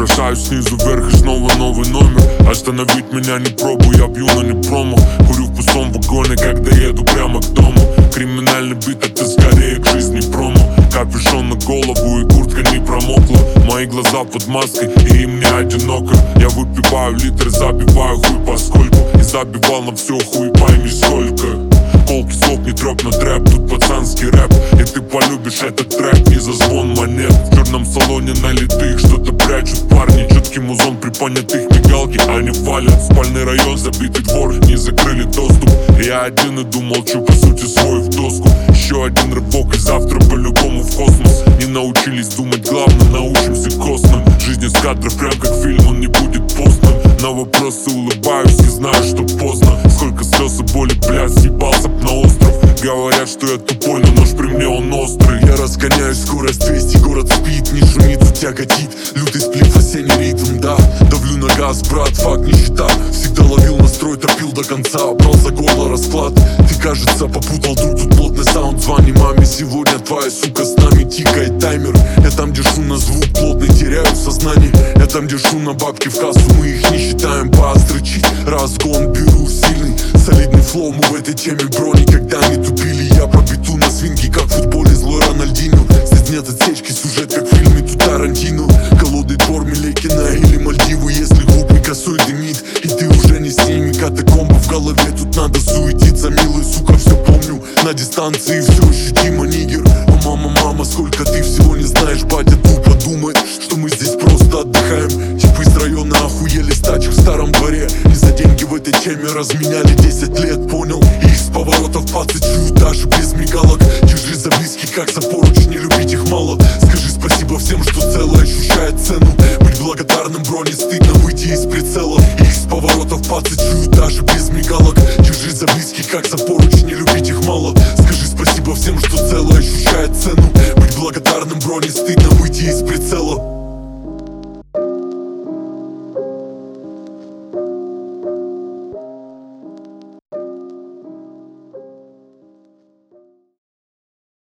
Бросаюсь снизу вверх и снова новый номер. Остановить меня не пробую, я бью, но не промо. Курю в пустом вагоне, когда еду прямо к дому. Криминальный бит, это скорее к жизни промо. Капюшон на голову и куртка не промокла. Мои глаза под маской, и им не одиноко. Я выпиваю литр, забиваю хуй поскольку. И забивал на все хуй, пойми сколько. Колки слов не троп, но трэп, тут пацанский рэп. И ты полюбишь этот трек не за звон монет. В черном салоне налитых что-то прячут парни. Четкий музон приподнятых мигалки, они валят. Спальный район забитый двор, не закрыли доступ. Я один иду, молчу, по сути свой в доску. Еще один рывок и завтра по-любому в космос. Не научились думать, главное научимся косным. Жизнь из кадров прям как фильм, он не будет постным. На вопросы улыбаюсь и знаю, что поздно. Сколько слез и боли, блядь, съебался б на остров. Говорят, что я тупой, но нож при мне он острый. Я разгоняю скорость 200, город спит, не шумит, тяготит. Лютый сплив, осенний ритм, да. Давлю на газ, брат, факт, нищета. Всегда ловил настрой, топил до конца. Брал за горло расклад. Ты, кажется, попутал друг, тут плотный саунд. Звони маме, сегодня твоя сука с нами. Тикает таймер. Я там, где шум на звук плотный, теряю сознание. Я там, где шум на бабки в кассу, мы их не считаем по острычить. Разгон беру сильный, солидный флоу, мы в этой теме брони. Когда не тупили, я пробиту на свинге, как в футболе злой Рональдинho. Здесь нет отсечки, сюжет как в фильме тут Тарантино. Голодный двор, Милекина или Мальдивы. Если глупый косой дымит, и ты уже не с ними. Катакомба в голове, тут надо суетиться. Милый, сука, все помню, на дистанции все ощутимо, нигер. О, мама, мама, сколько ты всего не знаешь. Батя тупо думает, что мы здесь просто отдыхаем. Типы из района охуели с тачек в старом дворе. И за деньги в этой теме разменяли 10 лет, понял? И из поворотов пацы чую даже без мигалок. Держи за близких, как за поручни, любить их мало. Скажи спасибо всем, что целое ощущает цену. Быть благодарным, бро, не стыдно выйти из прицела. И из поворотов пацы чую даже без мигалок. Держи за близких, как за поручни, любить их мало. Скажи спасибо всем, что целое ощущает цену. Быть благодарным, бро, не стыдно выйти из прицела.